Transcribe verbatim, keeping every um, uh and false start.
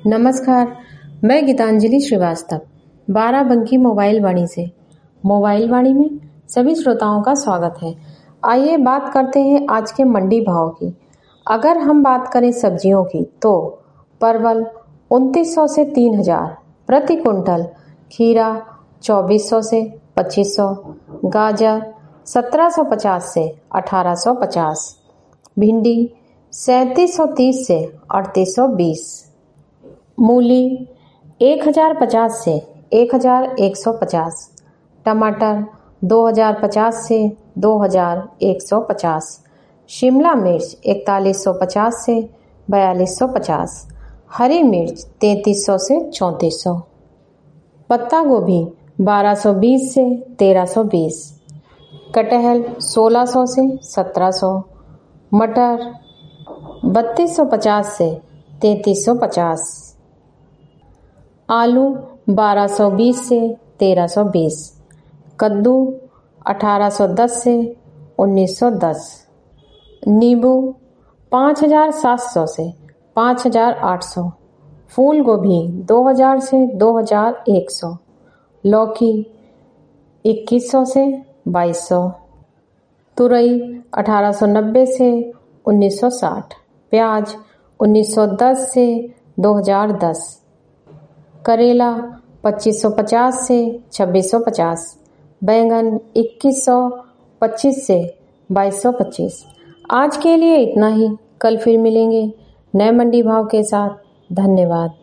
नमस्कार, मैं गीतांजलि श्रीवास्तव बाराबंकी मोबाइल वाणी से मोबाइल वाणी में सभी श्रोताओं का स्वागत है। आइए बात करते हैं आज के मंडी भाव की। अगर हम बात करें सब्जियों की तो परवल उनतीस सौ से तीन हजार प्रति कुंटल, खीरा चौबीस सौ से पच्चीस सौ, गाजर सत्रह सौ पचास से अठारह सौ पचास, भिंडी सैंतीस सौ तीस से अड़तीस सौ बीस, मूली एक हजार पचास से एक हजार एक सौ पचास, टमाटर दो हजार पचास से दो हजार एक सौ पचास, शिमला मिर्च इकतालीस सौ पचास से बयालीस सौ पचास, हरी मिर्च तैंतीस सौ से चौंतीस सौ, पत्ता गोभी बारह सौ बीस से तेरह सौ बीस, कटहल सोलह सौ से सत्रह सौ, मटर बत्तीस सौ पचास से तैंतीस सौ पचास, आलू बारह सौ बीस से तेरह सौ बीस, कद्दू अठारह सौ दस से उन्नीस सौ दस, नींबू पाँच हजार सात सौ से पाँच हजार आठ सौ, फूल गोभी दो हजार से दो हजार एक सौ, लौकी इक्कीस सौ से बाईस सौ, तुरई अठारह सौ नब्बे से उन्नीस सौ साठ, प्याज उन्नीस सौ दस से दो हजार दस, करेला पच्चीस सौ पचास से छब्बीस सौ पचास, बैंगन इक्कीस सौ पच्चीस से बाईस सौ पच्चीस। आज के लिए इतना ही। कल फिर मिलेंगे नए मंडी भाव के साथ। धन्यवाद।